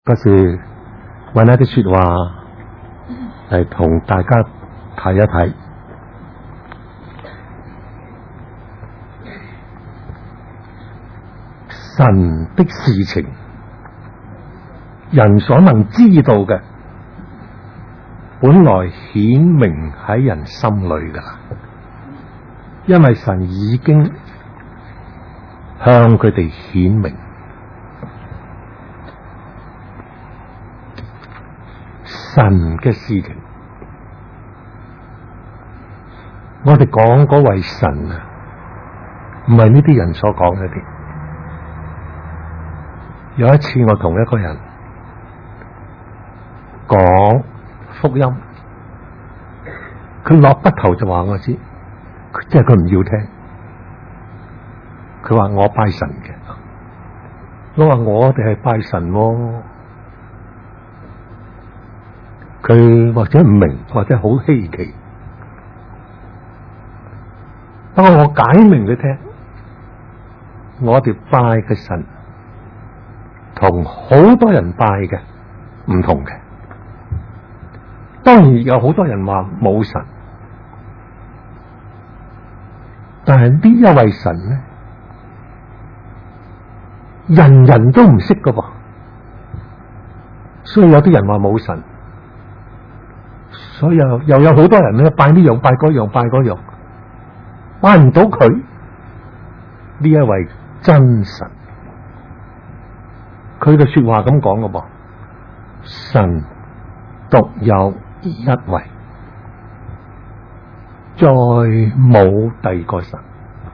不是揾一啲說話嚟同大家睇一睇。神的事情，人所能知道嘅，本來顯明喺人心裏噶啦，因為神已經向佢哋顯明。神嘅事情，我哋講嗰位神啊，唔係呢啲人所講嗰啲。有一次我同一個人講福音，佢落筆頭就話我知，即係佢唔要聽。佢話我拜神嘅，我話我哋係拜神喎。佢或者唔明，或者好稀奇，不過我解明佢聽，我哋拜嘅神同好多人拜嘅唔同嘅。當然有好多人話冇神，但係呢一位神咧，人人都唔識㗎噃，所以有啲人話冇神。所以又有好多人咧拜呢樣拜嗰樣拜嗰樣，拜唔到佢呢一位真神。佢嘅說話咁講嘅噃，神獨有一位，再冇第二個神。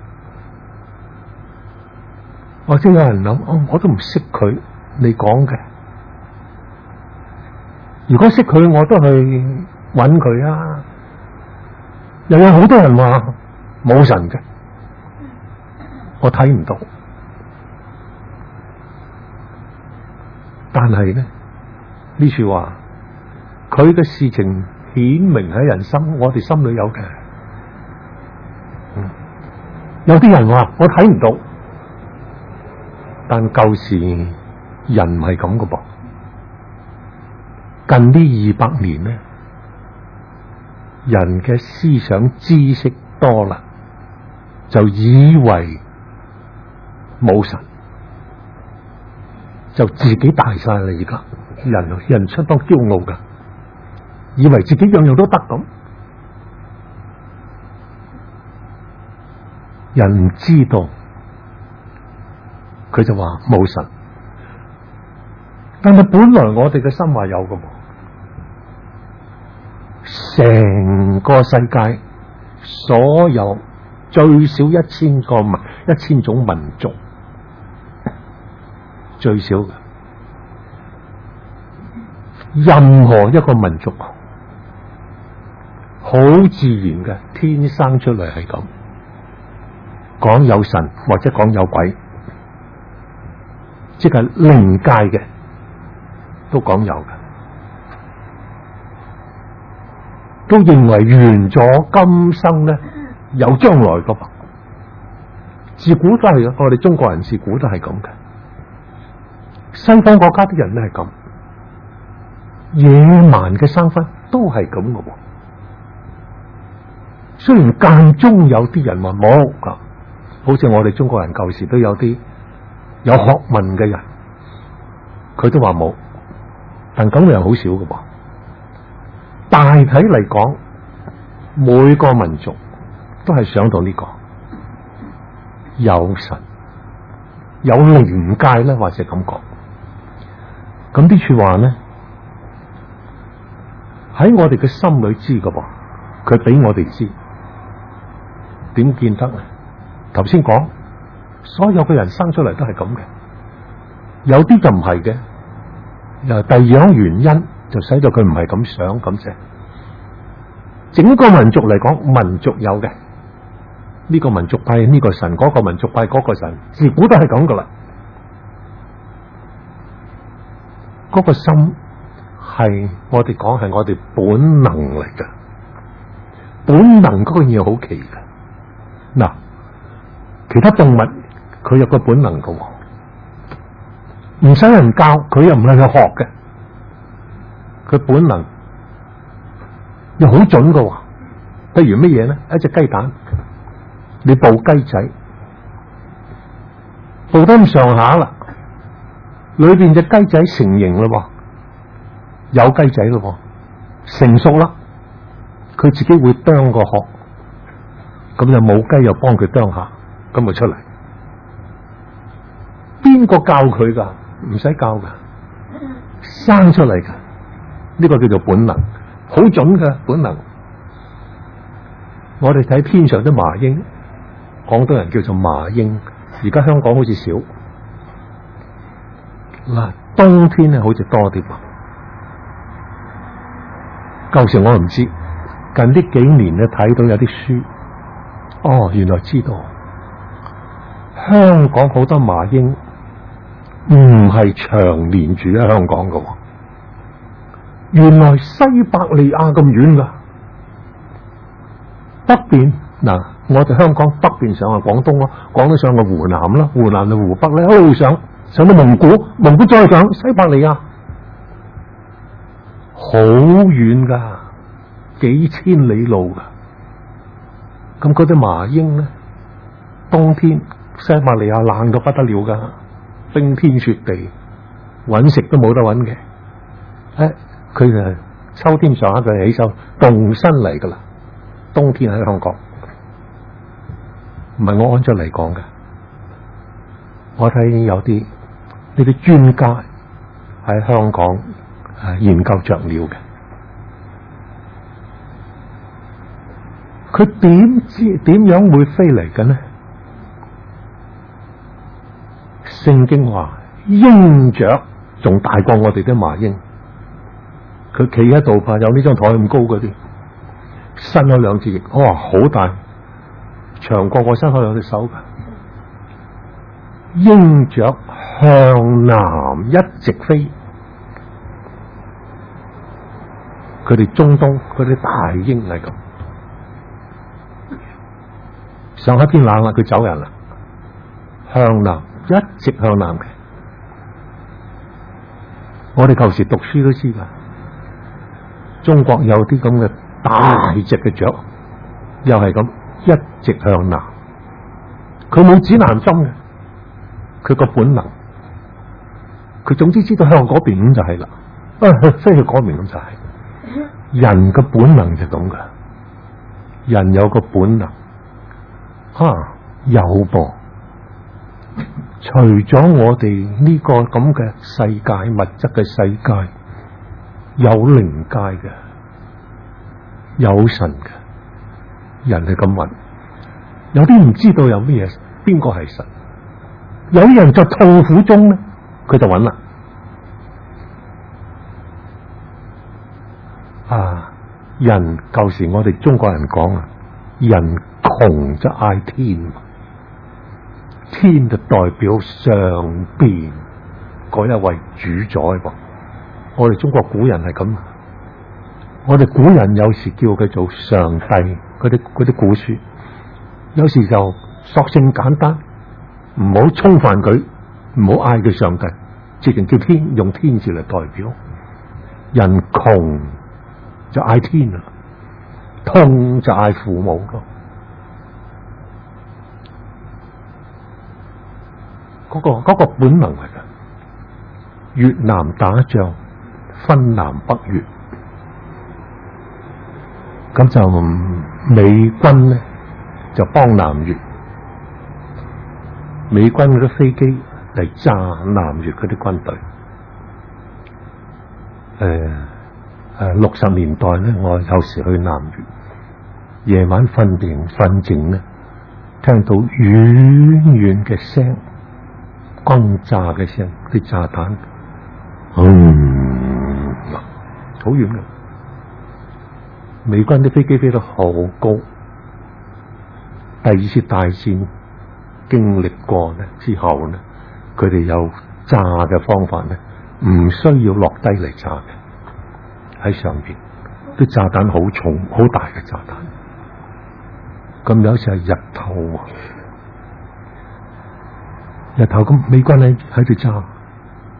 或者有人諗，我都唔識佢，你講嘅，如果識佢，我都去揾佢啊！又有好多人話冇神嘅，我睇唔到。但係咧，呢處話佢嘅事情顯明喺人心，我哋心裏有嘅。有啲人話我睇唔到，但舊時人唔係咁嘅噃。近呢200年咧，人嘅思想知識多啦，就以為冇神，就自己大晒啦。而家人相當驕傲噶，以為自己樣樣都得咁。人唔知道，佢就話冇神。但係本來我哋嘅心話有噶噃。成個世界所有最少1000種民族，最少嘅任何一個民族，好自然嘅天生出嚟係咁，講有神或者講有鬼，即係靈界嘅都講有嘅。都認為完咗今生咧有將來噶噃，自古都係嘅。我哋中國人自古都係咁嘅，西方國家啲人咧係咁，野蠻嘅生分都係咁嘅。雖然間中有啲人話冇噶，好似我哋中國人舊時都有啲有學問嘅人，佢都話冇，但咁嘅人好少嘅噃。大體嚟講，每個民族都係想到呢個有神有靈界咧，或者咁講。咁啲說話咧喺我哋嘅心裏知嘅噃，佢俾我哋知，點見得啊？頭先講所有嘅人生出嚟都係咁嘅，有啲就唔係嘅，又第二樣原因就使到佢唔係咁想咁啫。整個民族嚟講，民族有嘅，呢個民族拜呢個神，嗰個民族拜嗰個神，自古都係咁噶啦。嗰個心係我哋講係我哋本能嚟噶，本能嗰個嘢好奇噶。嗱，其他動物佢有個本能噶， 唔使人教，佢又唔係去學嘅，佢本能又好準嘅喎。譬如乜嘢咧？一隻雞蛋，你捕雞仔，捕得咁上下啦，裏邊隻雞仔成形啦，有雞仔咯，成熟啦，佢自己會啄個殼，咁就母雞又幫佢啄下，咁就出嚟。邊個教佢噶？唔使教噶，生出嚟噶，呢個叫做本能，好準嘅本能。我哋睇天上啲麻鷹，廣東人叫做麻鷹，而家香港好似少。嗱，冬天咧好似多啲。舊時我唔知，近呢幾年咧睇到有啲書，哦，原來知道香港好多麻鷹唔係長年住喺香港㗎，原來西伯利亞咁遠噶。北邊嗱，我哋香港北邊上係廣東咯，廣東上係湖南咯，湖南就湖北咧，一路上到蒙古，蒙古再上西伯利亞，好遠噶，幾千里路噶。咁嗰啲麻鷹咧，冬天西伯利亞冷到不得了噶，冰天雪地，搵食都冇得搵嘅。佢就秋天上下就起手動身嚟噶啦。冬天喺香港，唔係我按出嚟講嘅。我睇有啲呢啲專家喺香港研究雀鳥嘅，佢點樣會飛嚟嘅呢？聖經話鷹雀仲大過我哋啲麻鷹，佢企喺度怕有呢張台咁高嗰啲。伸咗兩隻翼，哇，好大，長過我伸開兩隻手噶。鷹雀向南一直飛，佢哋中東嗰啲大鷹係咁，上海天冷啦，佢走人啦，向南一直向南嘅。我哋舊時讀書都知噶，中國有啲咁嘅大隻嘅雀，又係咁一直向南，佢冇指南針嘅，佢個本能，佢總之知道向嗰邊咁就係啦，飛去嗰邊咁就係。人嘅本能就咁噶，人有個本能，有噃。除咗我哋呢個咁嘅世界，物質嘅世界，有靈界嘅。有神嘅人係咁問，有啲唔知道有乜嘢，邊個係神？有啲人在痛苦中咧，佢就揾啦。人舊時我哋中國人講啊，人窮就嗌天，天就代表上邊嗰一位主宰噃。我哋中國古人係咁。我哋古人有時叫佢做上帝，嗰啲古書，有時就索性簡單，唔好沖犯佢，唔好嗌佢上帝，直情叫天，用天字嚟代表。人窮就嗌天啦，痛就嗌父母咯。嗰個本能嚟噶。越南打仗分南北越。咁就美軍咧就幫南越，美軍嗰啲飛機嚟炸南越嗰啲軍隊。60年代咧，我有時去南越，夜晚瞓靜咧，聽到遠遠嘅聲，轟炸嘅聲，啲炸彈，好遠嘅。美軍啲飛機飛得好高，第二次大戰經歷過咧之後咧，佢哋有炸嘅方法咧，唔需要落低嚟炸嘅，喺上邊啲炸彈好重，好大嘅炸彈。咁有一次係日頭咁美軍喺度炸，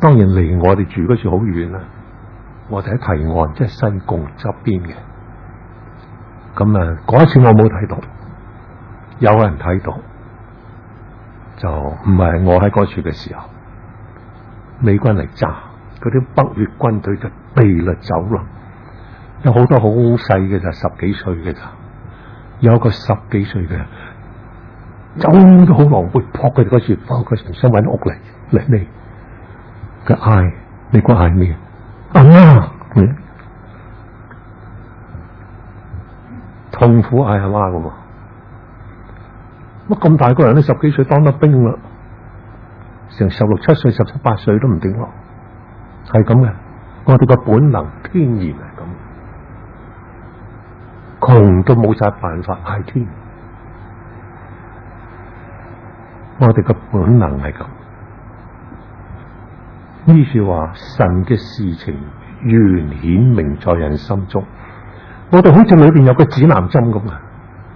當然離我哋住嗰處好遠啦，我哋喺堤岸，即係西貢側邊嘅。咁啊，嗰一次我冇睇到，有人睇到，就唔係我喺嗰處嘅時候，美軍嚟炸，嗰啲北越軍隊就避嘞走啦，有好多好細嘅就10幾歲嘅咋，有個10幾歲嘅走都好狼狽，撲佢哋嗰處，翻佢想搵屋嚟，佢嗌，你估嗌咩？阿媽，痛苦嗌阿媽噶喎。乜咁大個人都10幾歲當得兵啦，成16、17歲、17、18歲都唔定咯，係咁嘅。我哋個本能天然係咁，窮都冇晒辦法嗌天。我哋個本能係咁。呢處話神嘅事情原顯明在人心中，我哋好似裏邊有個指南針咁啊！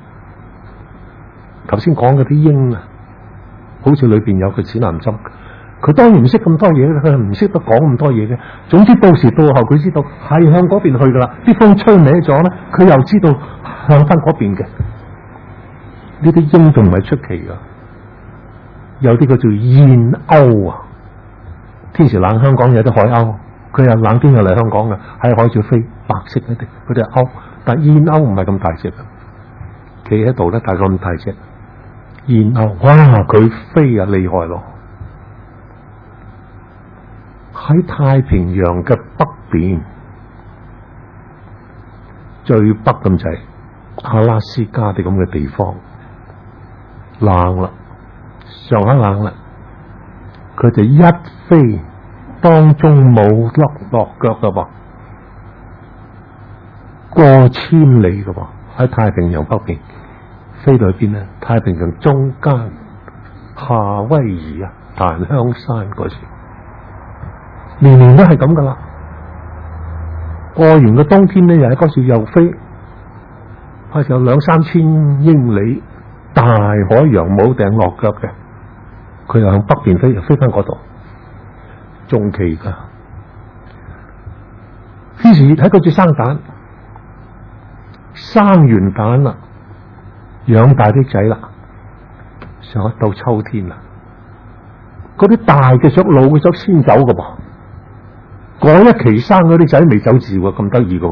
頭先講嗰啲鷹啊，好似裏邊有個指南針，佢當然唔識咁多嘢啦，佢唔識得講咁多嘢嘅。總之到時到後佢知道係向嗰邊去噶啦，啲風吹歪咗咧，佢又知道向翻嗰邊嘅。呢啲鷹仲唔係出奇噶，有啲叫做燕鷗啊。天時冷，香港有啲海鷗，佢又冷天又嚟香港嘅，喺海度飛，白色嗰啲，嗰啲係鷗。但燕鷗唔係咁大隻嘅，企喺度咧大概咁大隻。燕鷗，哇！佢飛啊厲害咯！喺太平洋嘅北邊，最北咁就係阿拉斯加啲咁嘅地方，冷啦，上下冷啦。佢就一飛，當中冇落腳噶噃，過千里噶噃，喺太平洋北邊飛到去邊咧？太平洋中間夏威夷啊，檀香山嗰時，年年都係咁噶啦。過完個冬天咧，又喺嗰時又飛，開始有2、3千英里大海洋冇頂落腳嘅。佢又向北邊飛，又飛翻嗰度，仲奇噶。於是喺嗰處生蛋，生完蛋啦，養大啲仔啦，上一到秋天啦，嗰啲大嘅雀、老嘅雀先走噶噃，嗰一期生嗰啲仔未走住喎，咁得意噶。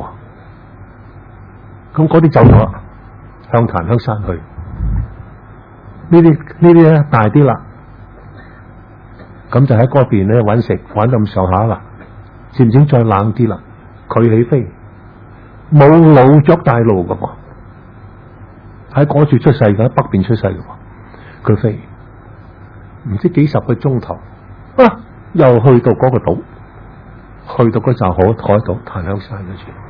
咁嗰啲走咗啦，向檀香山去。呢啲咧大啲啦。咁就喺嗰邊咧揾食，玩到咁上下啦，漸漸再冷啲啦，佢起飛，冇老雀帶路噶噃，喺嗰處出世嘅，喺北邊出世嘅，佢飛唔知幾10個鐘頭，又去到嗰個島，去到嗰站海島檀香山嗰處，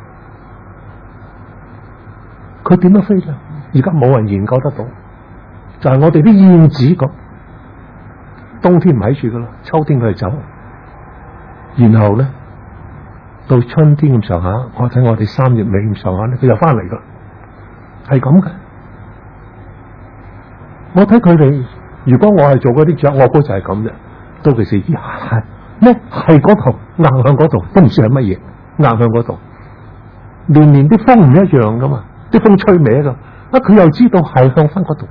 佢點樣飛咧？而家冇人研究得到，就係我哋啲燕子咁。冬天唔喺處噶啦，秋天佢就走，然後咧到春天咁上下，我睇我哋3月尾咁上下咧，佢又翻嚟噶，係咁嘅。我睇佢哋，如果我係做嗰啲雀，我估就係咁啫。到其時係咩？係嗰頭硬向嗰度，都唔知係乜嘢硬向嗰度。年年啲風唔一樣噶嘛，啲風吹歪噶，佢又知道係向翻嗰度。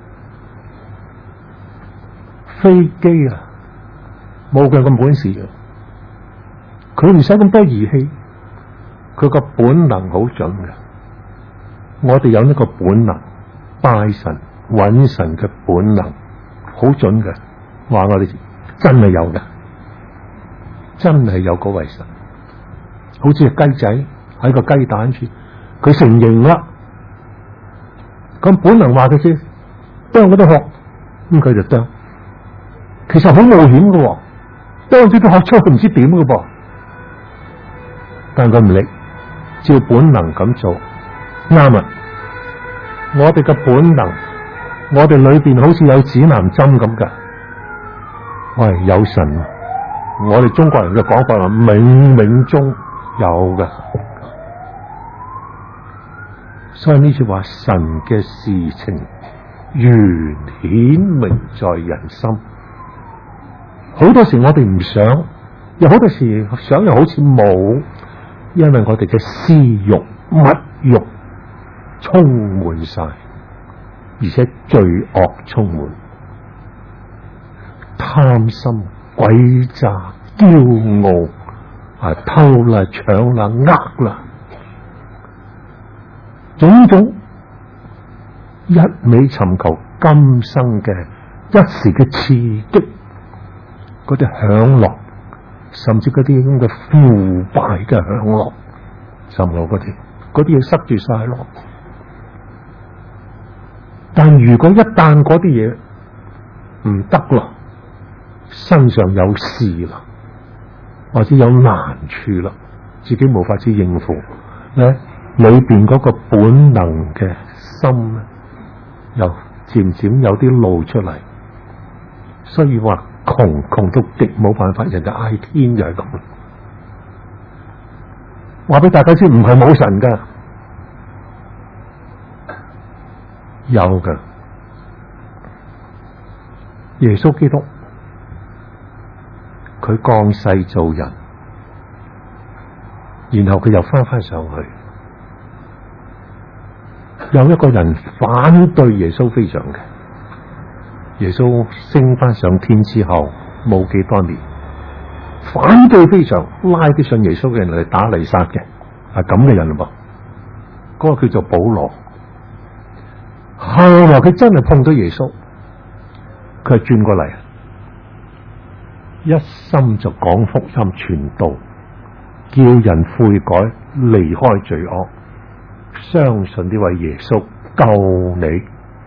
飛機啊，冇佢咁本事嘅，佢唔使咁多儀器，佢個本能好準嘅。我哋有呢個本能，拜神揾神嘅本能好準嘅，話我哋真係有嘅，真係有嗰位神。好似隻雞仔喺個雞蛋處，佢成形啦，咁本能話佢先啄嗰啲殼，咁佢就啄。其實好冒險嘅，當住啲學出去唔知點嘅噃，但佢唔理，照本能咁做，啱啊！我哋嘅本能，我哋裏邊好似有指南針咁噶，喂，有神，我哋中國人嘅講法話，冥冥中有嘅，所以呢句話，神嘅事情原顯明在人心。 好多時我哋唔想，有好多時想又好似冇，因為我哋嘅私欲、物欲充滿晒，而且罪惡充滿，貪心、詭詐、驕傲啊，偷啦、搶啦、呃啦，種種一味尋求今生嘅一時嘅刺激，嗰啲享樂，甚至嗰啲咁嘅腐敗嘅享樂，甚至嗰啲嘢塞住晒咯。但如果一旦嗰啲嘢唔得咯，身上有事啦，或者有難處啦，自己無法子應付咧，裏邊嗰個本能嘅心咧，又漸漸有啲露出嚟。所以話窮到極冇辦法，人就嗌天就係咁。話俾大家知，唔係冇神噶，有噶。耶穌基督佢降世做人，然後佢又翻上去。有一個人反對耶穌非常嘅，耶穌升翻上天之後冇幾多年，反對非常，拉啲信耶穌嘅人嚟打嚟殺嘅，係咁嘅人咯噃。嗰個叫做保羅。後來佢真係碰到耶穌，佢係轉過嚟，一心就講福音傳道，叫人悔改，離開罪惡，相信呢位耶穌救你，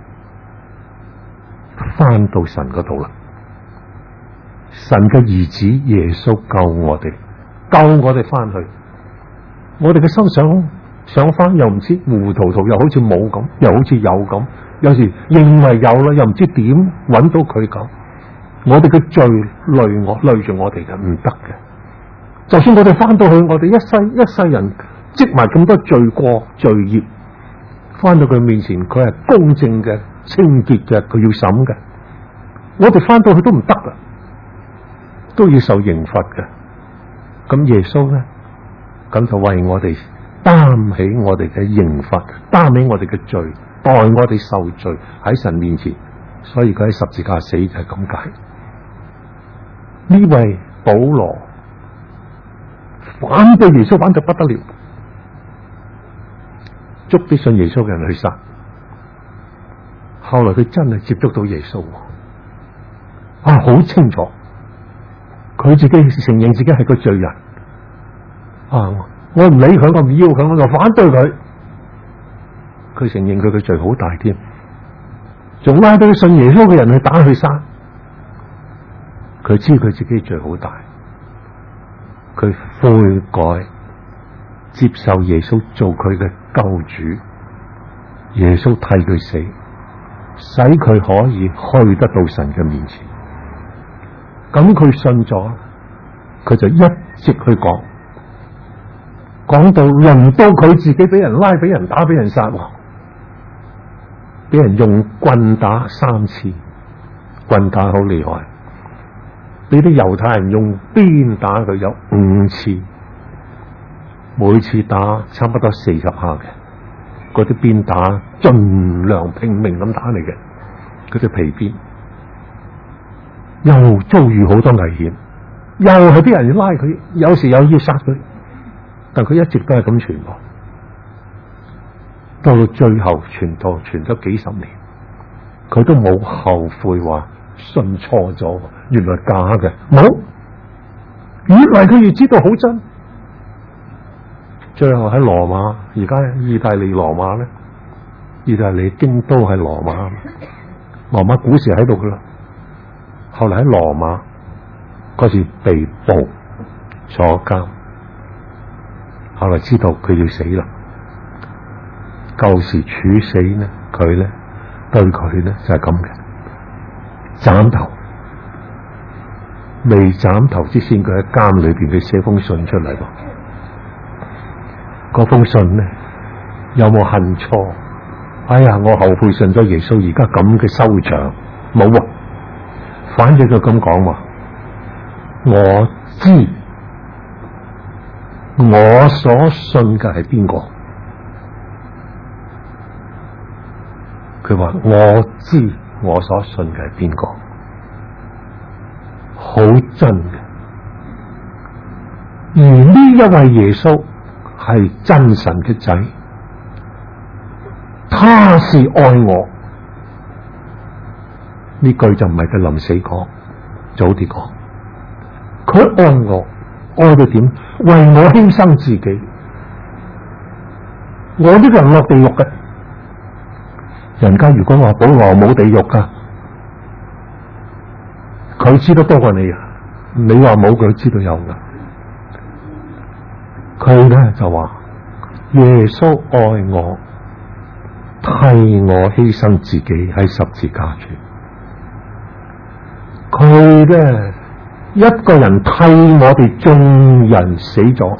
翻到神嗰度啦。神嘅兒子耶穌救我哋，救我哋翻去。我哋嘅心想翻又唔知糊塗塗，又好似冇咁，又好似有咁。有時認為有啦，又唔知點揾到佢咁。我哋嘅罪累住我哋嘅，唔得嘅。就算我哋翻到去，我哋一世人積埋咁多罪過罪業，翻到佢面前，佢係公正嘅、清潔嘅，佢要審嘅。我哋翻到去都唔得噶，都要受刑罰嘅。咁耶穌咧，咁就為我哋擔起我哋嘅刑罰，擔起我哋嘅罪，代我哋受罪喺神面前。所以佢喺十字架死就係咁解。呢位保羅反對耶穌反到不得了，捉啲信耶穌嘅人去殺。後來佢真係接觸到耶穌，好清楚，佢自己承認自己係個罪人。我唔理佢，我唔要佢，我就反對佢。佢承認佢嘅罪好大添，仲拉到信耶穌嘅人去打去殺。佢知佢自己罪好大，佢悔改，接受耶穌做佢嘅救主，耶穌替佢死，使佢可以去得到神嘅面前。咁佢信咗，佢就一直去講到輪到佢自己俾人拉、俾人打、俾人殺，俾人用棍打3次，棍打好厲害。俾啲猶太人用鞭打佢有5次，每次打差不多40下嘅，嗰啲鞭打盡量拼命咁打嚟嘅，嗰啲皮鞭，又遭遇好多危險，又係啲人要拉佢，有時又要殺佢，但佢一直都係咁傳播，到最後傳咗幾十年，佢都冇後悔話信錯咗，原來假嘅，冇，越嚟佢越知道好真。最後喺羅馬，而家意大利羅馬咧，意大利京都係羅馬，羅馬古時喺度噶啦。後嚟喺羅馬嗰時被捕坐監，後來知道佢要死啦。舊時處死呢，佢咧對佢咧就係咁嘅。斬頭，未斬頭之前，佢喺監裏邊佢寫封信出嚟喎。嗰封信呢，有冇恨錯？哎呀，我後悔信咗耶穌，而家咁嘅收場冇啊。反正佢咁講話， 我知我所信嘅係邊個？佢話我知我所信嘅係邊個，好真嘅。而呢一位耶穌係真神嘅仔，他是愛我。呢句就唔係佢臨死講，早啲講。佢愛我，愛到點？為我犧牲自己。我呢個人落地獄嘅，人家如果話保羅冇地獄噶，佢知得多過你啊！你話冇，佢知道有噶。佢咧就話耶穌愛我，替我犧牲自己喺十字架處。佢咧一個人替我哋眾人死咗，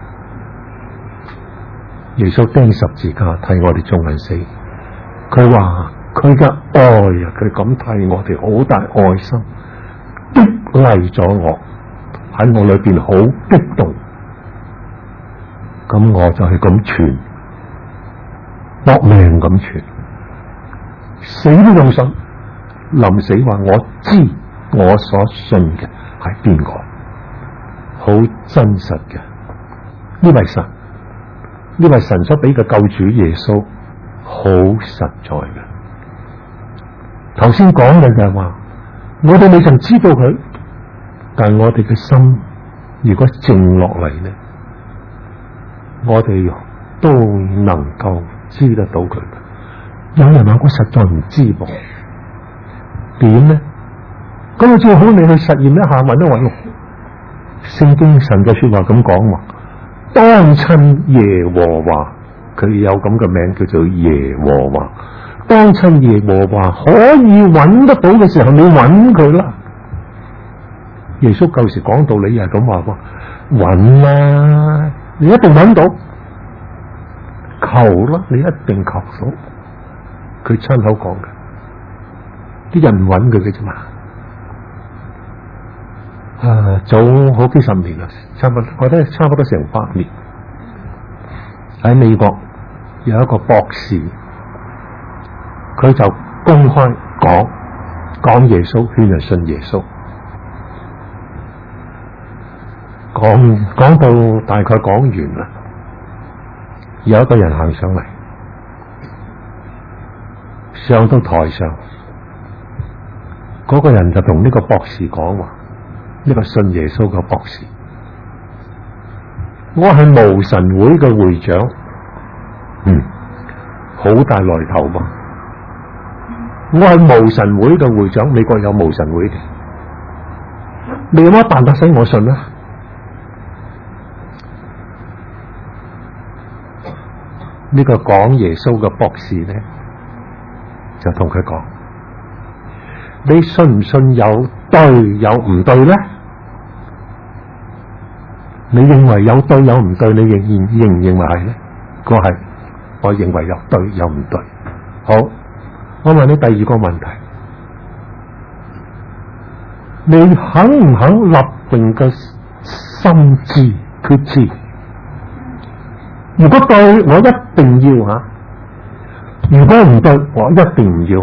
耶穌釘十字架替我哋眾人死。佢話佢嘅愛啊，佢咁替我哋好大愛心，激勵咗我，喺我裏邊好激動。咁我就係咁傳，搏命咁傳，死都咁信。臨死話我知我所信嘅係邊個，好真實嘅。呢位神，呢位神所俾嘅救主耶穌，好實在嘅。頭先講嘅就係話，我哋未曾知道佢，但係我哋嘅心如果靜落嚟咧，我哋都能夠知得到佢。有人話我實在唔知噃，點咧？咁我最好你去實驗一下，揾一揾。聖經神嘅說話咁講話，當親耶和華，佢有咁嘅名叫做耶和華。當親耶和華可以揾得到嘅時候，你揾佢啦。耶穌舊時講道理係咁話喎，揾啦，你一定揾到；求啦，你一定求到。佢親口講嘅，啲人唔揾佢嘅啫嘛。早好幾十年啦，我覺得差不多成100年。喺美國有一個博士，佢就公開講耶穌，勸人信耶穌。講到大概講完啦，有一個人行上嚟，上到台上，嗰個人就同呢個博士講話，呢個信耶穌嘅博士，我係無神會嘅會長，好大來頭噃。我係無神會嘅會長，美國有無神會嘅，你有乜辦法使我信啊？呢個講耶穌嘅博士咧，就同佢講：你信唔信有對有唔對咧？你認為有對有唔對？你認唔認為係咧？佢係，我認為有對有唔對。好，我問你第二個問題：你肯唔肯立定嘅心志決志？如果對，我一定要吓；如果唔對，我一定唔要。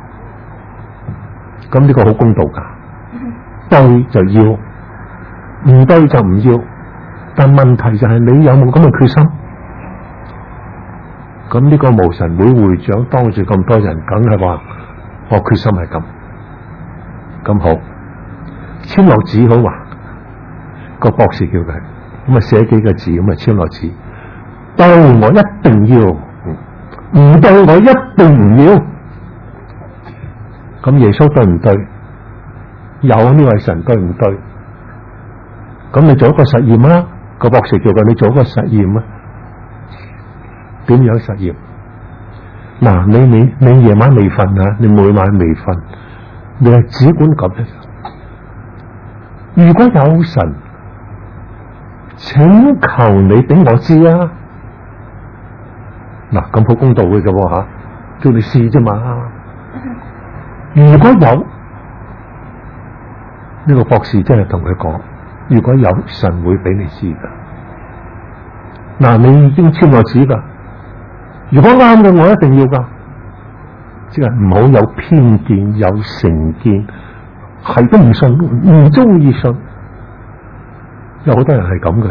咁呢個好公道噶，對就要，唔對就唔要。但問題就係你有冇咁嘅決心？咁呢個無神會會長當住咁多人，梗係話我決心係咁。咁好，簽落紙好話，個博士叫佢咁啊，寫幾個字咁啊，簽落紙。對我一定要，唔對我一定唔要。咁耶穌對唔對？有呢位神對唔對？咁你做一個實驗啦。個博士叫佢你做一個實驗啊。點樣實驗？嗱，你夜晚未瞓啊？你每晚未瞓，你係只管咁樣。如果有神，請求你俾我知啊！嗱，咁好公道嘅啫吓，叫你試啫嘛。如果有呢個博士真係同佢講， 如果有，神會俾你知噶。嗱，你已經簽咗紙噶，如果啱嘅，我一定要噶。即係唔好有偏見、有成見，係都唔信，唔中意信。有好多人係咁嘅。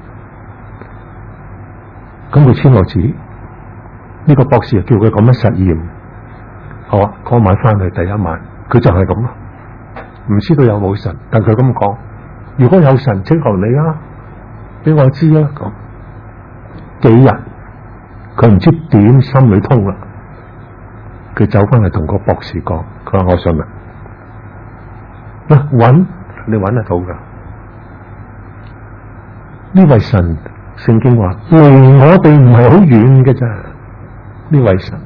咁佢簽落紙，呢個博士就叫佢咁樣實驗。好啊，嗰晚翻去第一晚，佢就係咁咯。唔知道有冇神，但佢咁講：如果有神，請求你啊，俾我知啊。咁幾日，佢唔知點心裏通啦。佢走翻去同個博士講：佢話我信啦。揾你揾得到噶。呢位神，聖經話離我哋唔係好遠嘅咋。呢位神，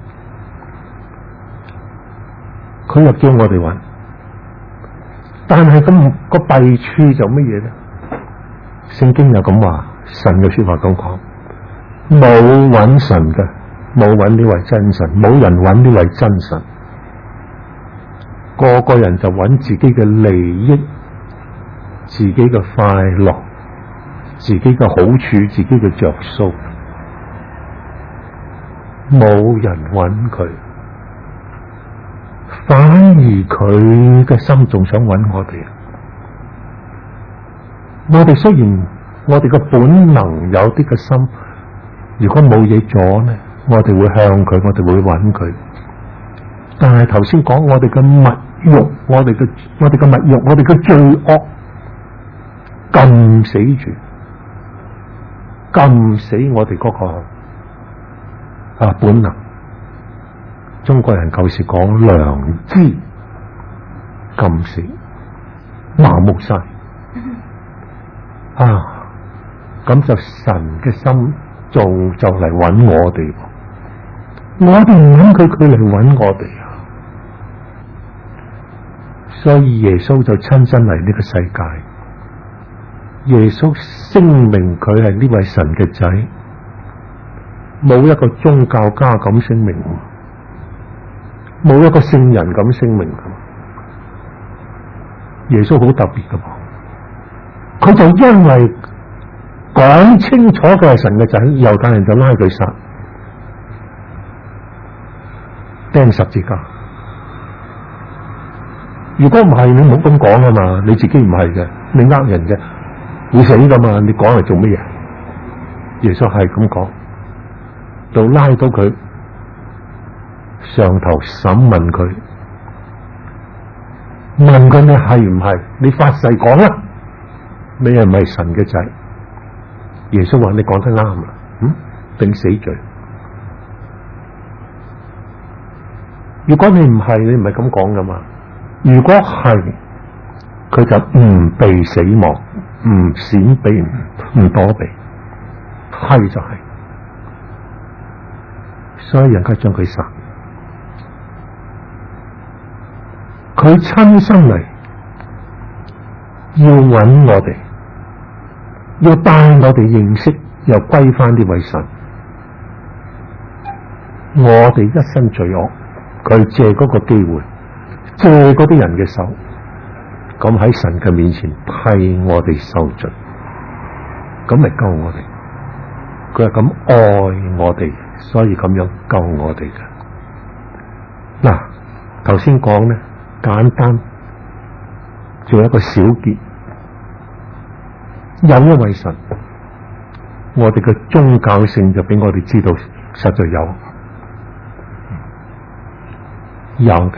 佢又叫我哋揾，但係咁個弊處就乜嘢咧？聖經又咁話，神嘅說話咁講，冇揾神嘅，冇揾呢位真神，冇人揾呢位真神，個個人就揾自己嘅利益、自己嘅快樂、自己嘅好處、自己嘅着數，冇人揾佢，反而佢嘅心仲想揾我哋。我哋雖然我哋嘅本能有啲嘅心，如果冇嘢咗呢，我哋會向佢，我哋會揾佢。但係頭先講我哋嘅物欲，我哋嘅物欲，我哋嘅罪惡撳死住，撳死我哋嗰個本能。中國人舊時講良知，撳死，麻木晒。咁就神嘅心就嚟揾我哋，我哋唔揾佢，佢嚟揾我哋啊！所以耶穌就親身嚟呢個世界，耶穌聲明佢係呢位神嘅仔，冇一個宗教家咁聲明，冇一個聖人咁聲明。耶穌好特別噶噃，佢就因為講清楚佢係神嘅仔，猶太人就拉佢殺，釘十字架。如果唔係，你唔好咁講啊嘛，你自己唔係嘅，你呃人嘅，會死噶嘛，你講嚟做乜嘢？耶穌係咁講，就拉到佢上頭審問佢，問佢你係唔係？你發誓講啦，你係唔係神嘅仔？耶穌話你講得啱啦，定死罪。如果你唔係，你唔係咁講噶嘛。如果係，佢就唔被死亡，唔閃避，唔躲避，係就係。所以人家將佢殺，佢親身嚟要揾我哋，要帶我哋認識，又歸翻呢位神。我哋一身罪惡，佢借嗰個機會，借嗰啲人嘅手，咁喺神嘅面前替我哋受罪，咁嚟救我哋。佢係咁愛我哋，所以咁樣救我哋嘅。嗱，頭先講咧，簡單，做一個小結。有一位神，我哋嘅宗教性就俾我哋知道，實在有嘅。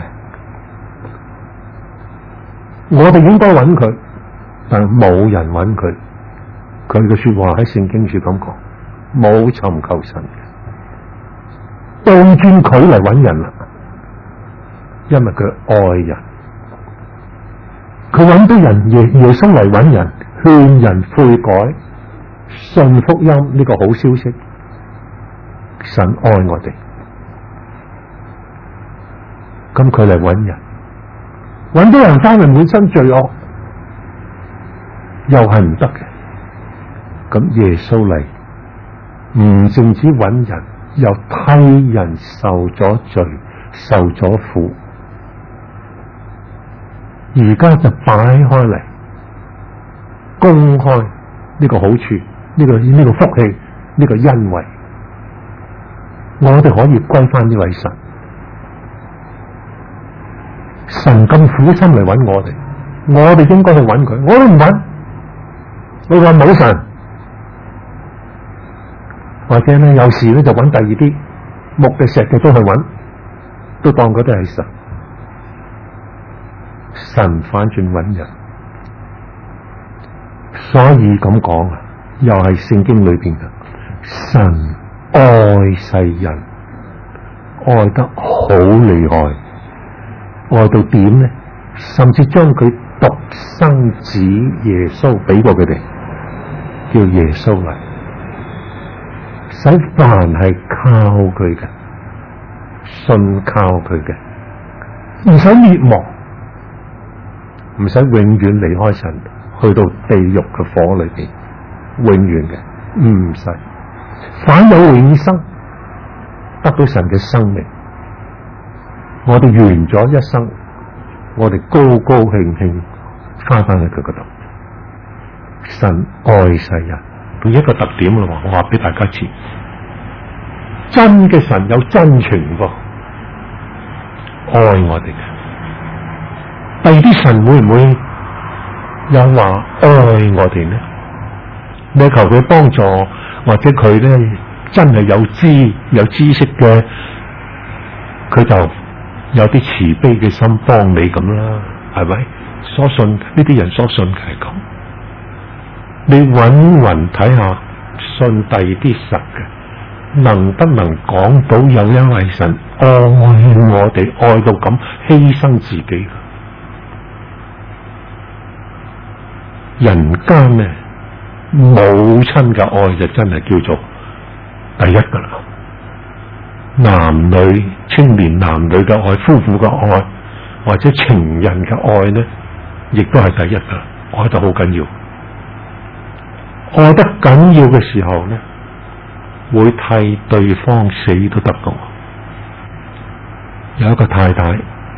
我哋應該揾佢，但係冇人揾佢。佢嘅說話喺聖經處咁講，冇尋求神嘅，倒轉佢嚟揾人啦。因為佢愛人，佢揾到人，耶穌嚟揾人，勸人悔改，信福音呢個好消息。神愛我哋，咁佢嚟揾人，揾到人翻嚟滿身罪惡，又係唔得嘅。咁耶穌嚟，唔淨止揾人，又替人受咗罪，受咗苦。而家就擺開嚟， 公開呢個好處，呢個福氣，呢個恩惠，我哋可以歸翻呢位神。神咁苦心嚟揾我哋，我哋應該去揾佢，我都唔揾。你話冇神，或者咧有時咧就揾第二啲木嘅石嘅都去揾，都當嗰啲係神。神反轉揾人，所以咁講啊，又係聖經裏邊嘅神愛世人，愛得好厲害，愛到點呢？甚至將佢獨生子耶穌俾過佢哋，叫耶穌嚟，使凡係靠佢嘅，信靠佢嘅，唔使滅亡，唔使永遠離開神，去到地獄嘅火裏邊，永遠嘅唔使，反有永生，得到神嘅生命。我哋完咗一生，我哋高高興興翻返去佢嗰度。神愛世人，佢一個特點咯，我話俾大家知，真嘅神有真情噃，愛我哋嘅。第二啲神會唔會有話愛我哋呢？你求佢幫助，或者佢咧真係有知識嘅，佢就有啲慈悲嘅心幫你咁啦，係咪？所信呢啲人所信嘅係咁，你揾睇下，信第二啲神嘅，能不能講到有一位神愛我哋，愛到咁犧牲自己？人間呢，母親嘅愛就真係叫做第一噶啦。男女青年男女嘅愛，夫婦嘅愛，或者情人嘅愛呢，亦都係第一噶啦。愛得好緊要，愛得緊要嘅時候呢，會替對方死都得噶。有一個太太，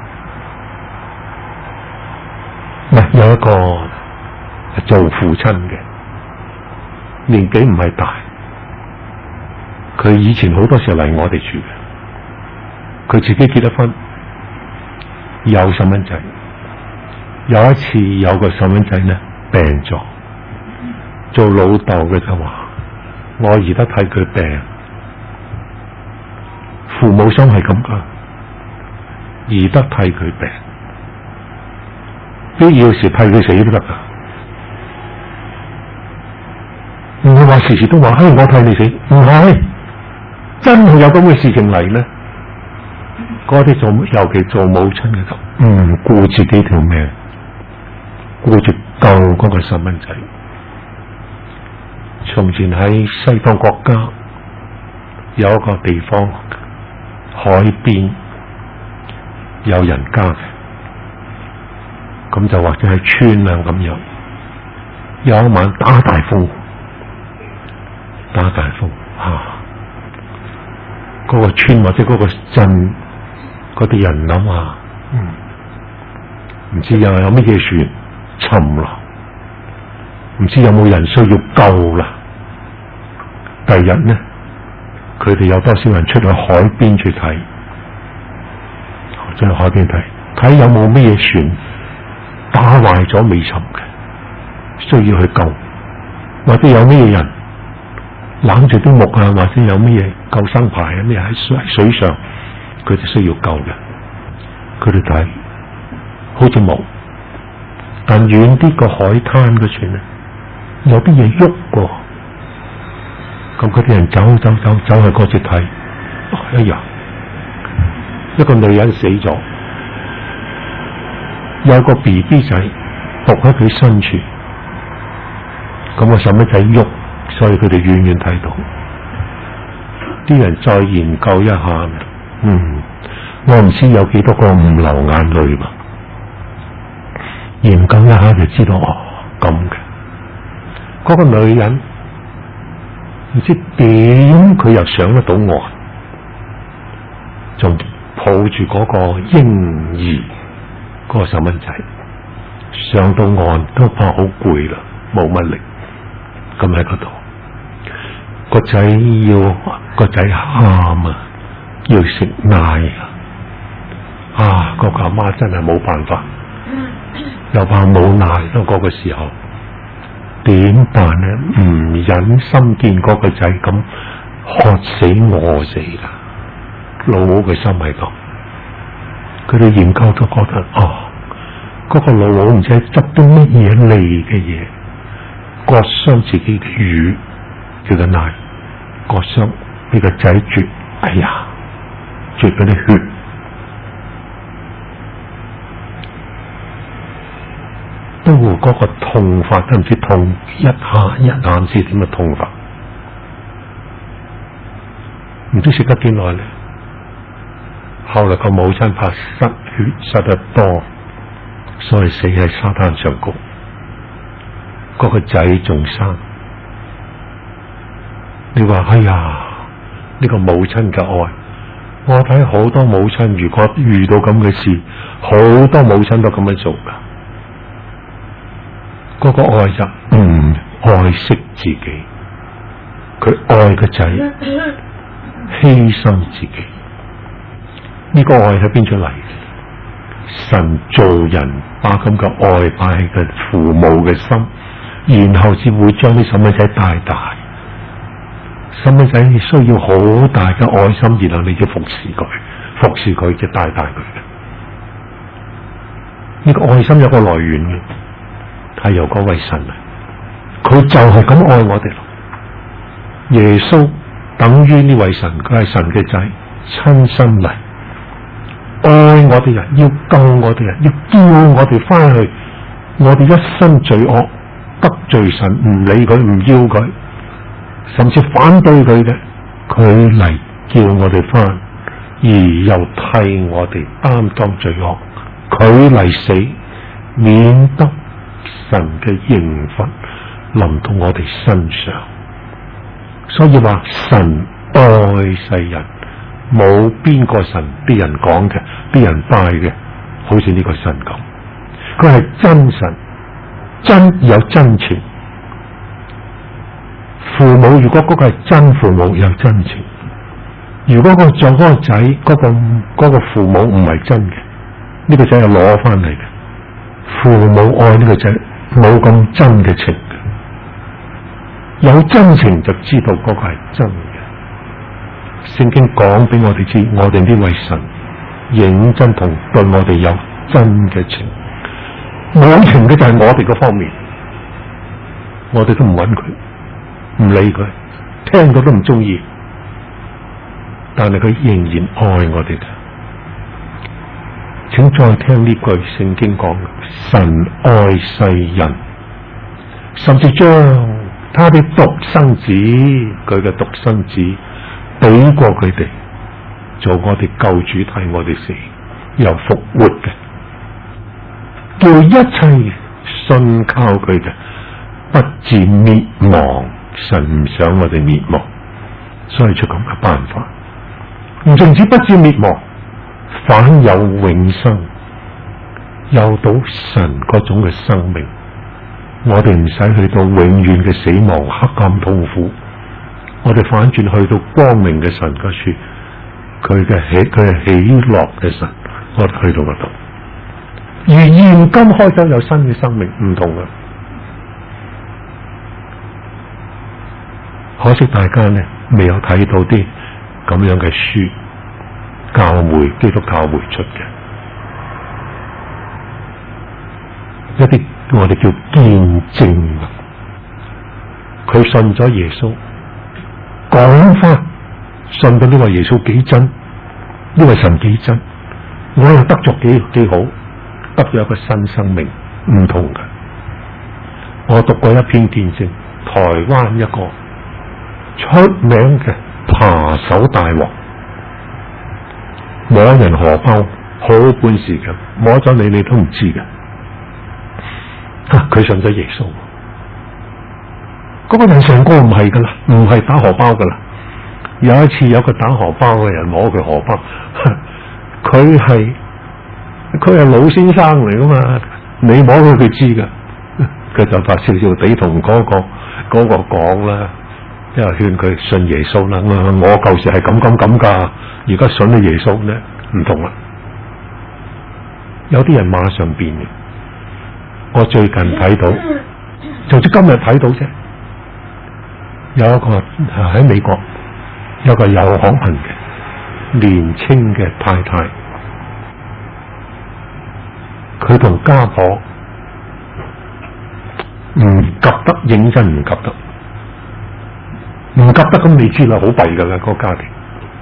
有一個做父親嘅，年紀唔係大，佢以前好多時候嚟我哋住嘅，佢自己結咗婚，有細蚊仔。有一次有個細蚊仔呢病咗，做老豆嘅就話：我而家替佢病，父母心係咁噶，而得替佢病，必要時替佢死都得噶。唔係話時時都話，我替你死，唔係，真係有咁嘅事情嚟呢？嗰啲尤其做母親嘅就唔顧自己條命，顧住救嗰個細蚊仔。從前喺西方國家有一個地方海邊有人家嘅，咁就或者係村啊咁樣，有一晚打大風。嗰個村或者嗰個鎮嗰啲人諗下，唔知又有乜嘢船沉啦，唔知有冇人需要救啦。第二日呢，佢哋有多少人出去海邊去睇，出去海邊睇有冇乜嘢船打壞咗未沉嘅，需要去救，或者有乜嘢人攬住啲木啊，或者有乜嘢救生牌啊，咩喺水上，佢哋需要救嘅。佢哋睇好似冇，但遠啲個海灘嗰處呢，有啲嘢喐過。咁嗰啲人走去嗰處睇，哎呀，一個女人死咗，有個 BB 仔伏喺佢身處，咁個細蚊仔喐。所以佢哋遠遠睇到，啲人再研究一下，我唔知有幾多個唔流眼淚吧。研究一下就知道，咁嘅嗰個女人唔知點佢又上得到岸，仲抱住嗰個嬰兒嗰個細蚊仔，上到岸都怕好攰啦， 冇乜力，咁喺嗰度，個仔喊啊，要食奶啊！個阿媽真係冇辦法，又怕冇奶咯。嗰個時候點辦呢？唔忍心見嗰個仔咁渴死餓死噶，老母嘅心喺度。佢哋研究都覺得嗰個老母唔知執到乜嘢利嘅嘢，割傷自己嘅乳叫個奶，割傷呢個仔啜，哎呀，啜嗰啲血。都嗰個痛法都唔知痛一下一下唔知點嘅痛法，唔知食得幾耐咧。後來個母親怕失血失得多，所以死喺沙灘上高。嗰個仔仲生，你話哎呀，呢個母親嘅愛，我睇好多母親如果遇到咁嘅事，好多母親都咁樣做噶。嗰個愛就唔愛惜自己，佢愛個仔，犧牲自己。呢個愛喺邊處嚟？神造人把咁嘅愛擺喺佢父母嘅心，然後至會將啲細蚊仔帶大。細蚊仔需要好大嘅愛心，然後你要服侍佢就帶大佢嘅。呢個愛心有個來源嘅，係由嗰位神嚟，佢就係咁愛我哋咯。耶穌等於呢位神，佢係神嘅仔，親身嚟愛我哋人，要救我哋人，要叫我哋翻去我哋一身罪惡得罪神，唔理佢，唔要佢，甚至反對佢嘅，佢嚟叫我哋翻，而又替我哋擔當罪惡，佢嚟死，免得神嘅刑罰臨到我哋身上。所以話神愛世人，冇邊個神啲人講嘅，啲人拜嘅，好似呢個神咁。佢係真神，真有真情。父母如果嗰個係真父母，有真情；如果個做嗰個仔，嗰個父母唔係真嘅，呢個仔係攞翻嚟嘅。父母愛呢個仔冇咁真嘅情嘅，有真情就知道嗰個係真嘅。聖經講俾我哋知，我哋呢位神認真同對我哋有真嘅情，冇情嘅就係我哋嗰方面，我哋都唔揾佢，唔理佢，聽到都唔中意，但係佢仍然愛我哋嘅。請再聽呢句聖經講，神愛世人，甚至將他的獨生子，佢嘅獨生子俾過佢哋，做我哋救主，替我哋死，又復活嘅，叫一切信靠佢嘅不至滅亡。神唔想我哋滅亡，所以出咁嘅辦法，唔淨止不至滅亡，反有永生，有到神嗰種嘅生命。我哋唔使去到永遠嘅死亡、黑暗、痛苦，我哋反轉去到光明嘅神嗰處，佢係喜樂嘅神，我哋去到嗰度。而現今開咗有新嘅生命，唔同啦。可惜大家呢未有睇到啲咁樣嘅書，教會基督教會出嘅一啲我哋叫見證，佢信咗耶穌，講翻信到呢個耶穌幾真，呢個神幾真，我又得咗幾好，得咗一個新生命，唔同嘅。我讀過一篇見證，台灣一個出名嘅扒手大王，摸人荷包好本事嘅，摸咗你都唔知嘅。佢信咗耶穌，嗰個人成個唔係噶啦，唔係打荷包噶啦。有一次有個打荷包嘅人摸佢荷包，佢係老先生嚟噶嘛，你摸佢知噶。 佢就發笑笑地同嗰個講啦，因為勸佢信耶穌啦。我舊時係咁噶，而家信咗耶穌咧唔同啦。有啲人馬上變嘅。我最近睇到，就至今日睇到啫，有一個喺美國有一個有學問嘅年青嘅太太，佢同家婆唔夾得，認真唔夾得，咁你知啦，好弊噶啦個家庭。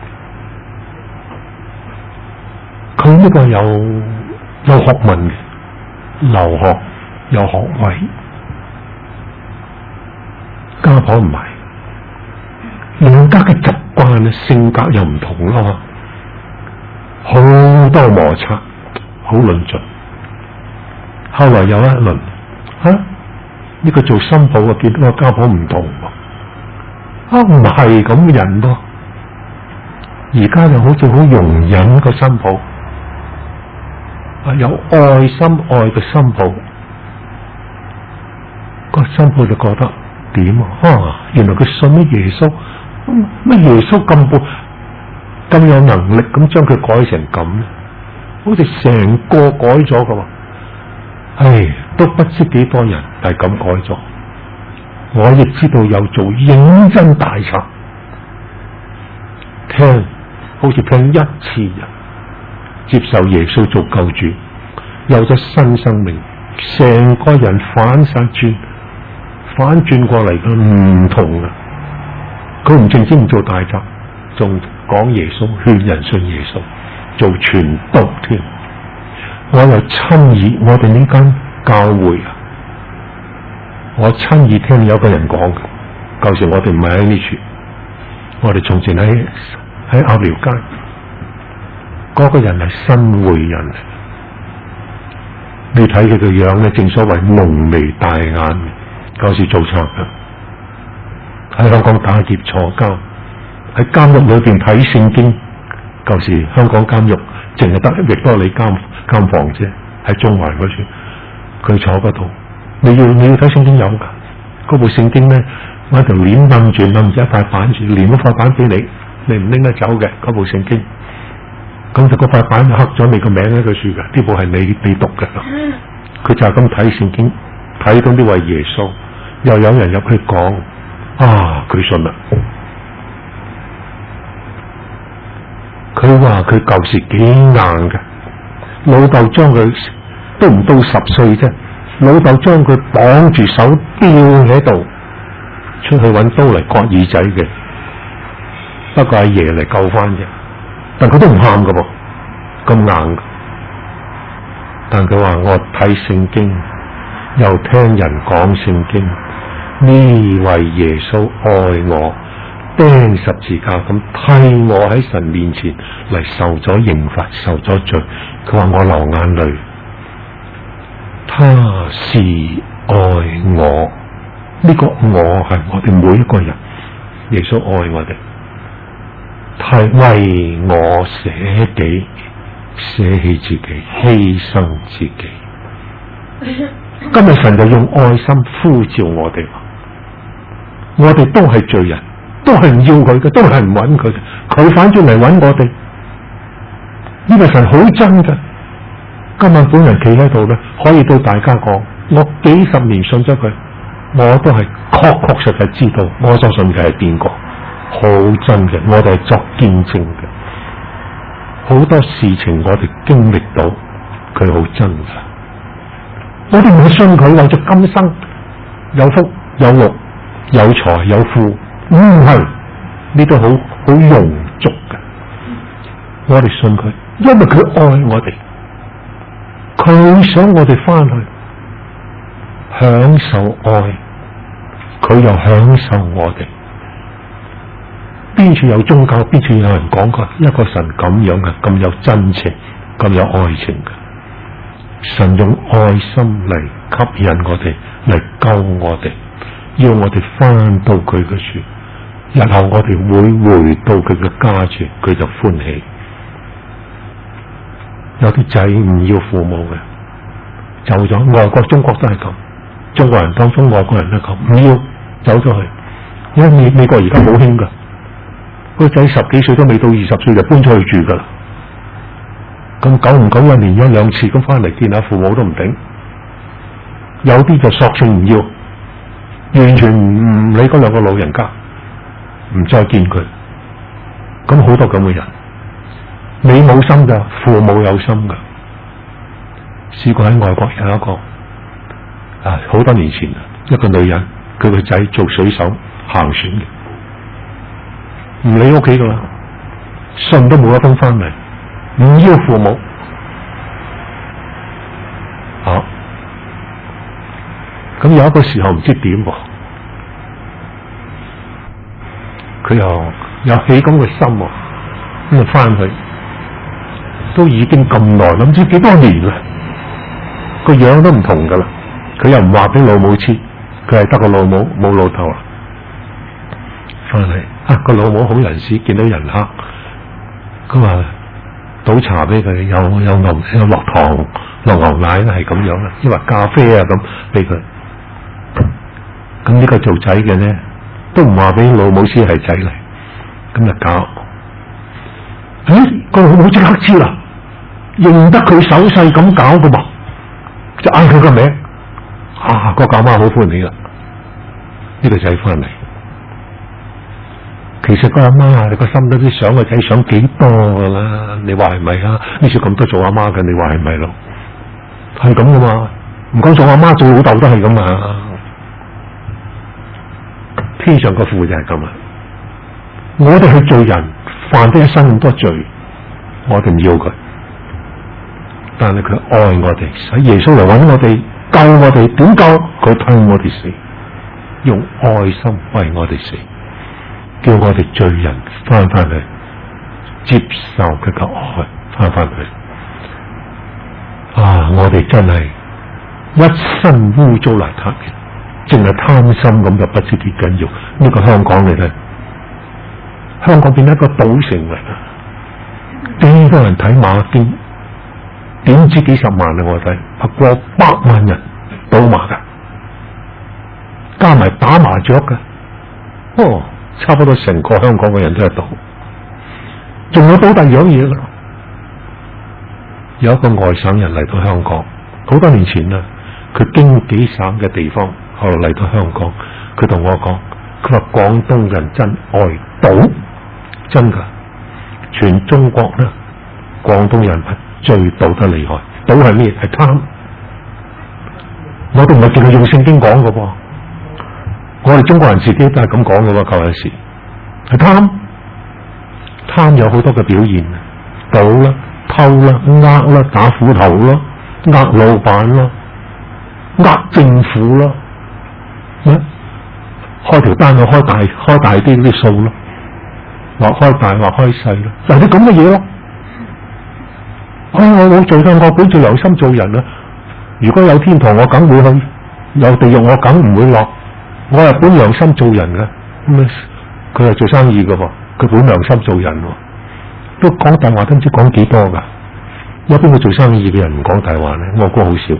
佢呢個有學問嘅，留學有學位，家婆唔係，兩家嘅習慣性格又唔同咯，好多摩擦，好論盡。後來有一輪呢個做新抱啊，見到個家婆唔同喎，唔係咁嘅人噃，而家就好似好容忍個新抱，有愛心愛嘅新抱，個新抱就覺得點啊？原來佢信咗耶穌，乜耶穌咁有能力咁將佢改成咁咧？好似成個改咗噶喎。都不知幾多人係咁改咗。我亦知道有做認真大賊，好似聽一次人接受耶穌做救主，有咗新生命，成個人反轉過嚟，佢唔同啦。佢唔淨止唔做大賊，仲講耶穌，勸人信耶穌，做傳道添。我又親耳，我哋呢間教會我親耳聽有個人講嘅。舊時我哋唔係喺呢處，我哋從前喺鴨寮街，嗰個人係新會人嚟。你睇佢個樣咧，正所謂濃眉大眼，舊時做賊嘅，喺香港打劫坐監，喺監獄裏邊睇聖經。舊時香港監獄淨係得域多利監房啫，喺中環嗰處，佢坐嗰度。你要睇聖經有噶，嗰部聖經咧，揾條鏈掹住一塊板住，連嗰塊板俾你唔拎得走嘅嗰部聖經。咁就嗰塊板就刻咗你個名喺個樹噶，呢部係你讀嘅。佢就係咁睇聖經，睇到呢位耶穌，又有人入去講，佢信啦。佢話佢舊時幾硬嘅，老豆將佢都唔到10歲啫，老豆將佢綁住手吊喺度，出去揾刀嚟割耳仔嘅。不過阿爺嚟救翻啫，但佢都唔喊噶噃，咁硬。但佢話我睇聖經，又聽人講聖經，呢位耶穌愛我，釘十字架咁替我喺神面前嚟受咗刑罰，受咗罪。佢話我流眼淚，他是愛我。呢個我係我哋每一個人，耶穌愛我哋，係為我捨己，捨棄自己，犧牲自己。今日神就用愛心呼召我哋，我哋都係罪人，都係唔要佢嘅，都係唔揾佢嘅，佢反轉嚟揾我哋。呢個神好真嘅。今日本人企喺度咧，可以對大家講，我幾十年信咗佢，我都係確實實知道我所信嘅係邊個，好真嘅，我哋係作見證嘅。好多事情我哋經歷到，佢好真嘅。我哋唔係信佢為咗今生有福有祿有財有富，唔係，呢都好庸俗嘅。我哋信佢，因為佢愛我哋，佢想我哋翻去享受愛，佢又享受我哋。邊處有宗教，邊處有人講過一個神咁樣嘅，咁有真情，咁有愛情嘅。神用愛心嚟吸引我哋，嚟救我哋，要我哋翻到佢嘅處，日後我哋會回到佢嘅家處，佢就歡喜。有啲仔唔要父母嘅，走咗，外國中國都係咁， 中國人當中外國人咧講唔要，走咗去，因為美國而家好興噶，個仔10幾歲都未到20歲就搬出去住噶啦。咁久唔久1年1、2次咁翻嚟見下父母都唔頂，有啲就索性唔要，完全唔理嗰2個老人家，唔再見佢。咁好多咁嘅人，你冇心噶，父母有心噶。試過喺外國有一個好多年前一個女人，佢個仔做水手行船嘅，唔理屋企噶啦，信都冇一封翻嚟，唔要父母。咁有一個時候唔知點喎，佢又有起咁嘅心喎，咁就翻去，都已經咁耐啦，唔知幾多年啦，個樣都唔同噶啦。佢又唔話俾老母知，佢係得個老母冇老豆啦。翻嚟個老母好人士，見到人客，佢話倒茶俾佢，有落糖落牛奶啦，係咁樣啦，因為咖啡啊咁俾佢。咁呢個做仔嘅呢，都唔話俾老母知係仔嚟，咁就搞。個老母即刻知啦，認得佢手勢咁搞噶嘛，就嗌佢個名。個舅媽好歡喜啦，呢個仔翻嚟。其實個阿媽，你個心都知想個仔想幾多噶啦，你話係咪啊？呢次咁多做阿媽嘅，你話係咪咯？係咁噶嘛，唔講做阿媽做老豆都係咁啊。天上個父就係咁啊！我哋去做人，犯得一身咁多罪，我哋唔要佢，但係佢愛我哋，使耶穌嚟揾我哋，救我哋，點救？佢替我哋死，用愛心為我哋死，叫我哋罪人翻返去接受佢嘅愛，翻返去。我哋真係一身污糟邋遢嘅。淨係貪心咁就不知幾緊要。呢個香港嚟咧，香港變一個賭城嚟嘅，幾多人睇馬經，點知幾十萬啊！我睇過100萬人賭馬噶，加埋打麻雀噶，差不多成個香港嘅人都係賭，仲有賭第二樣嘢噶。有一個外省人嚟到香港，好多年前啦，佢經幾省嘅地方。後來嚟到香港，佢同我講，佢話廣東人真愛賭，真噶，全中國咧，廣東人係最賭得厲害。賭係咩？係貪。我哋唔係淨係用聖經講嘅噃，我哋中國人自己都係咁講嘅喎。舊陣時係貪，貪有好多嘅表現，賭啦、偷啦、呃啦、打斧頭啦、呃老闆啦、呃政府啦。開條單就開大啲啲數咯，或開大或開細咯，就係啲咁嘅嘢咯。我冇做到，我本住良心做人啊！如果有天堂，我梗會去；有地獄，我梗唔會落。我係本良心做人嘅，咁佢係做生意嘅噃，佢本良心做人，都講大話都唔知講幾多噶。一般佢做生意嘅人唔講大話咧，我估好少。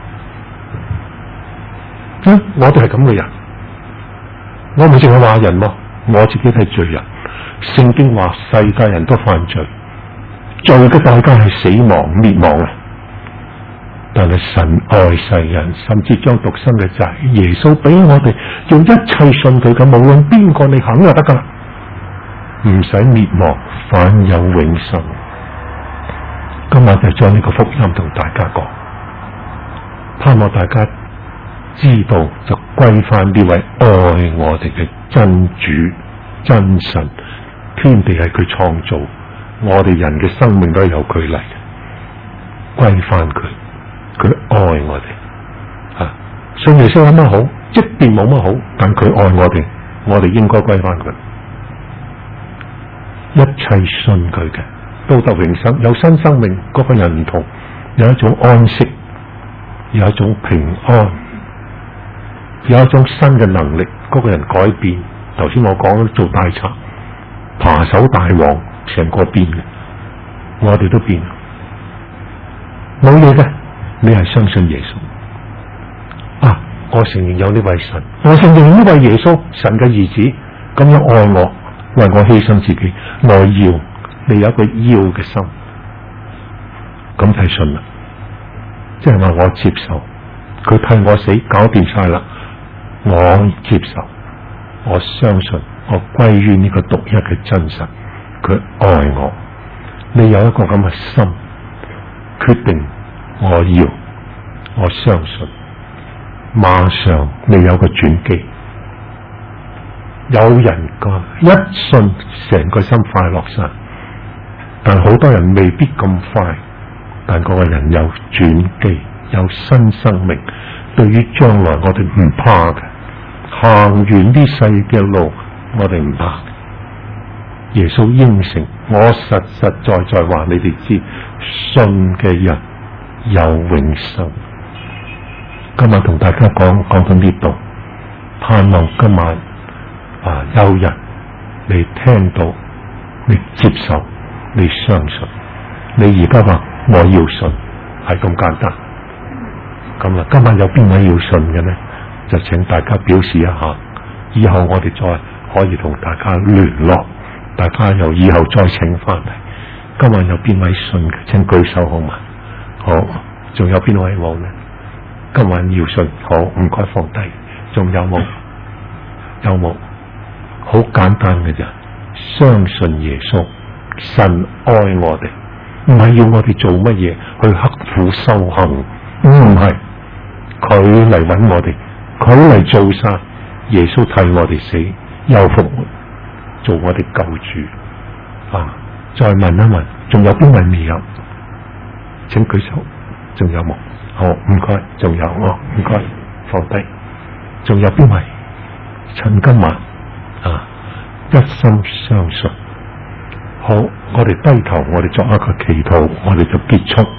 我哋係咁嘅人，我唔係淨係話人喎，我自己都係罪人。聖經話世界人都犯罪，罪嘅代價係死亡滅亡啊！但係神愛世人，甚至將獨生嘅仔耶穌俾我哋，用一切信佢嘅，無論邊個你肯就得噶啦，唔使滅亡，反有永生。今日就將呢個福音同大家講，盼望大家知道就歸翻呢位愛我哋嘅真主真神。天地係佢創造，我哋人嘅生命都係由佢嚟嘅，歸翻佢，佢愛我哋啊！信耶穌有乜好？即便冇乜好，但佢愛我哋，我哋應該歸翻佢。一切信佢嘅都得永生，有新生命。嗰個人唔同，有一種安息，有一種平安，有一種新嘅能力。嗰個人改變。頭先我講做大賊，扒手大王，成個變嘅，我哋都變。冇嘢嘅，你係相信耶穌啊！ 我承認有呢位神，我承認呢位耶穌神嘅兒子咁樣愛我，為我犧牲自己，我要你有一個要嘅心，咁就係信啦。即係話我接受佢替我死，搞掂晒啦，我接受，我相信，我歸於呢個獨一嘅真神，佢愛我。你有一個咁嘅心，決定我要，我相信，馬上你有個轉機。有人個一信成個心快樂晒，但好多人未必咁快，但嗰個人有轉機，有新生命。對於將來我哋唔怕嘅，行完呢世嘅路我哋唔怕。耶穌應承我，實實在在話你哋知，信嘅人有永生。今日同大家講到呢度，盼望今晚有人你聽到，你接受，你相信。你而家話我要信，係咁簡單。咁啊，今晚有邊位要信嘅呢？就請大家表示一下，以後我哋再可以同大家聯絡。大家由以後再請翻嚟。今晚有邊位信嘅，請舉手好嘛？好，仲有邊位冇呢？今晚要信，好，唔該放低。仲有冇？有冇？好簡單嘅啫，相信耶穌，神愛我哋，唔係要我哋做乜嘢去刻苦修行，唔係，佢嚟揾我哋，佢嚟做晒，耶穌替我哋死，又復活。做我哋救主啊！再問一問，仲有邊位未有？請舉手。仲有冇？好，唔該。仲有哦，唔該，放低。仲有邊位？趁今晚一心相信。好，我哋低頭，我哋作一個祈禱，我哋就結束。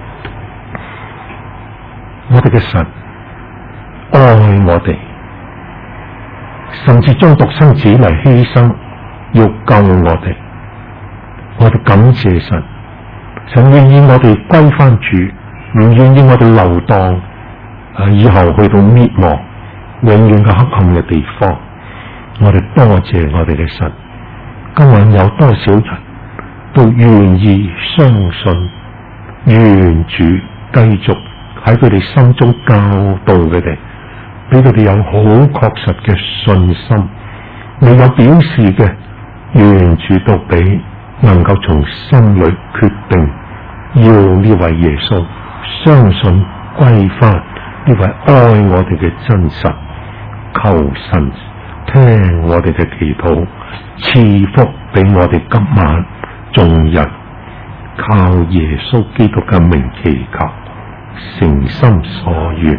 我哋嘅神愛我哋，甚至將獨生子嚟犧牲。要救我哋，我哋感謝神，神願意我哋歸翻主，唔願意我哋流蕩，以後去到滅亡，永遠嘅黑暗嘅地方。我哋多謝我哋嘅神，今晚有多少人都願意相信，願主繼續喺佢哋心中教導佢哋，俾佢哋有好確實嘅信心，未有表示嘅。願主都俾能夠從心裏決定要呢位耶穌，相信歸翻呢位愛我哋嘅真神，求神聽我哋嘅祈禱，賜福俾我哋今晚眾人，靠耶穌基督嘅名祈求，誠心所願。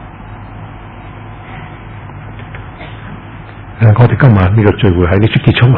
我哋今晚呢個聚會喺呢處結束。